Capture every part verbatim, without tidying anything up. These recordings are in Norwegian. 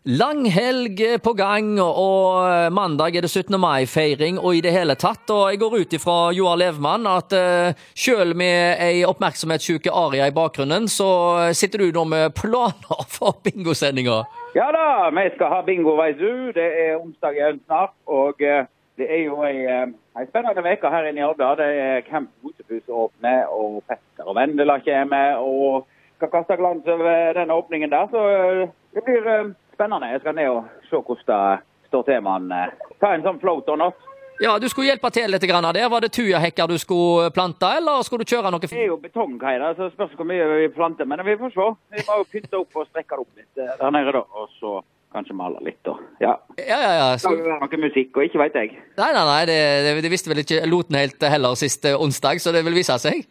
Langhelg på gang, og mandag er det syttende mai-feiring, og i det hele tatt. Og jeg går ut ifra Joar Levmann at uh, selv med ei oppmerksomhetssyke Aria i bakgrunnen, så sitter du nå med planer for bingosendinga. Ja da, vi skal ha bingo, vet du. Det er onsdag igjen snart, og uh, det er jo ei, uh, ei spennende veke her inne i Odda. Det er Camp Botepus åpne, og Petter og Vendela kommer, og skal kaste glans over denne åpningen der, så uh, det blir... Uh, Spennende. Jeg skal ned og se hvordan det står til man. Ta en sånn float og natt. Ja, du skulle hjelpe til litt grann der. Var det tujahekker du skulle plante, eller skulle du kjøre noe? Det er jo betongkai der, så spørs hvor mye vi planter, men vi får se. Vi må jo pynte opp og strekke opp litt der nede da, og så kanskje male litt da. Ja, ja, ja. ja. Så... Det skal jo være noe musikk, og ikke vet jeg. Nei, nei, nei, det, det, det visste vel ikke Loten helt heller sist onsdag, så det vil vise seg.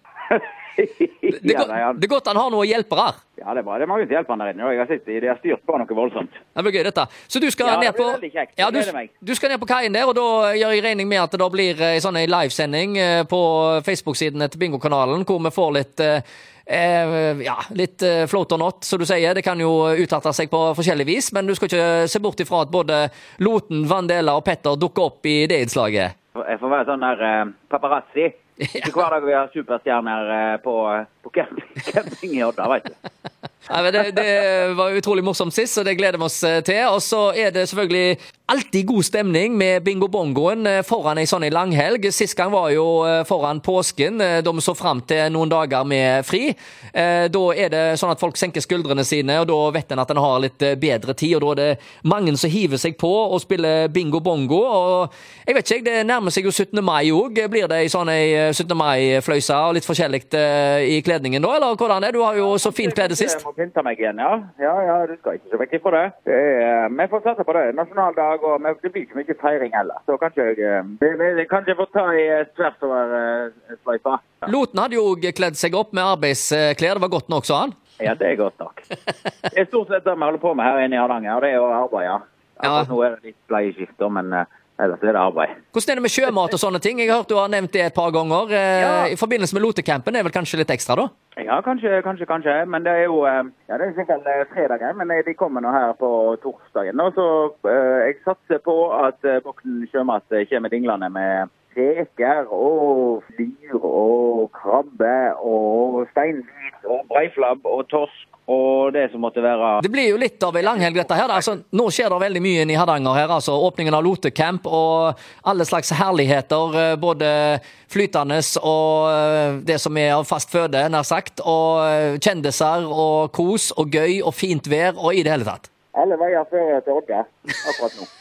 Det, ja, det, det er godt han har noen hjelpere. Ja, det er bra. Det er mange hjelper han der inne. Jeg har sett de har styrt på noe voldsomt. Det blir gøy dette. Så du skal ja, ned på... Ja, det blir veldig kjekt. Ja, du, du skal ned på kaien der, og da gjør jeg regning med at det blir en sånn livesending på Facebook-sidene til Bingo-kanalen, hvor vi får litt, eh, ja, litt float or not, så du sier. Det kan jo utarte seg på forskjellig vis, men du skal ikke se bort ifra at både Loten, Vandela og Petter dukker opp i det innslaget. Jeg får være sånn der eh, paparazzi. Ikke hver dag vi har superstjerner på, på camping, camping i Odda, vet du. Ja, men det, det var utrolig morsomt sist, så det gleder vi oss til. Og så er det selvfølgelig alltid god stemning med bingo-bongoen foran en sånn i langhelg. Sist gang var jo foran påsken, da vi så frem til noen dager med fri. Da er det sånn at folk senker skuldrene sine, og da vet en at en har litt bedre tid, og da er det mange som hiver seg på og spiller bingo-bongo. Og jeg vet ikke, det nærmer seg jo syttende mai også. Blir det i sånn en syttende mai-fløysa og litt forskjellig i kledningen da, eller hvordan er det? Du har jo så fint klede sist. Jeg må pynte meg igjen, ja. Ja, ja, du skal ikke så vekk for det. det er, vi får sette på det. Nasjonaldag, og det blir ikke mye feiring heller. Så kanskje jeg, det, det, kanskje jeg får ta i tvers over uh, sløyfa. Ja. Loten hadde jo kledd seg opp med arbeidsklær. Det var godt nok, sa han. Ja, det er godt nok. Det er stort sett det vi holder på med her inne i Hardanger, og det er jo arbeid, ja. Ja. Nå er det litt bleieskifter, men... Uh, Ellers er det arbeid. Hvordan er det med sjømat og sånne ting? Jeg har hørt du har nevnt det et par ganger. Ja. I forbindelse med Lotecampen er vel kanskje litt ekstra da? Ja, kanskje, kanskje, kanskje. Men det er jo, ja, det er sikkert fredagen, men de kommer nå her på torsdagen. Og så uh, jeg satser på at uh, Boksen Sjømat kommer dinglende med reker og flyr og krabbe og steinbit og breiflabb og torsk. Og det som måtte være... Det blir jo litt av en langhelg dette her. Altså, nå skjer det veldig mye i Hardanger her. Altså, åpningen av Lotecamp og alle slags herligheter, både flytende og det som er av fast føde, nær sagt. Og kjendiser og kos og gøy og fint vær og i det hele tatt. Alle veier fører til Odda akkurat nå.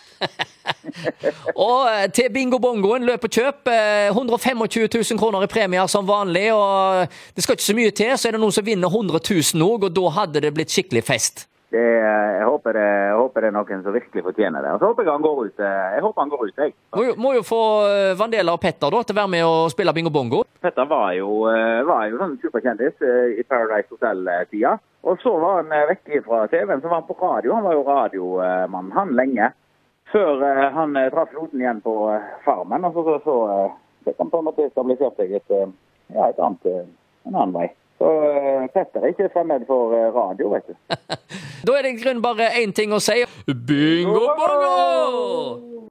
Og til bingo-bongoen løp og kjøp ett hundre og tjuefem tusen kroner i premier som vanlig, og det skal ikke så mye til, så er det noen som vinner hundre tusen også, og da hadde det blitt skikkelig fest. Det, jeg, håper det, jeg håper det er noen som virkelig fortjener det, og så håper jeg han går ut. Jeg håper han går ut, jeg. Må jo, må jo få Vandela og Petter da, til å være med og spille bingo-bongo. Petter var jo, var jo sånn superkjendis i Paradise Hotel-tida, og så var han vekk fra T V-en, så var han på radio. Han var jo radiomann, han lenge. Før uh, han uh, traff Loten igjen på uh, farmen, og så, så, så uh, fikk han på en måte stabilisert seg et, uh, ja, et annet, uh, en annen vei. Så uh, Petter er ikke fremmed for uh, radio, vet du. Da er det i grunn bare en ting å si. Bingo bongo!